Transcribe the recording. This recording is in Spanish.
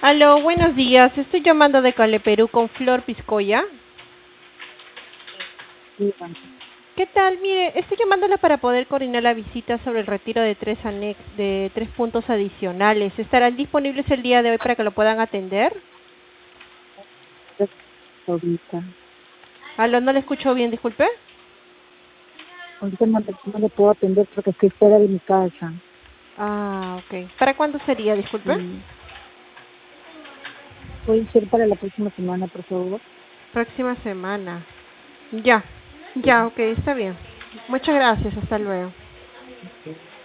Aló, buenos días. Estoy llamando de Cale, Perú con Flor Piscoya. Dígame. ¿Qué tal? Mire, estoy llamándola para poder coordinar la visita sobre el retiro de tres puntos adicionales. ¿Estarán disponibles el día de hoy para que lo puedan atender? Ahorita, Aló, no le escucho bien, disculpe. ahorita no le puedo atender porque estoy fuera de mi casa. Ah, ok. ¿Para cuándo sería, disculpe? Sí. ¿Puede ser para la próxima semana, por favor? Próxima semana. Ya, Sí. ya, ok, está bien. Muchas gracias, hasta luego.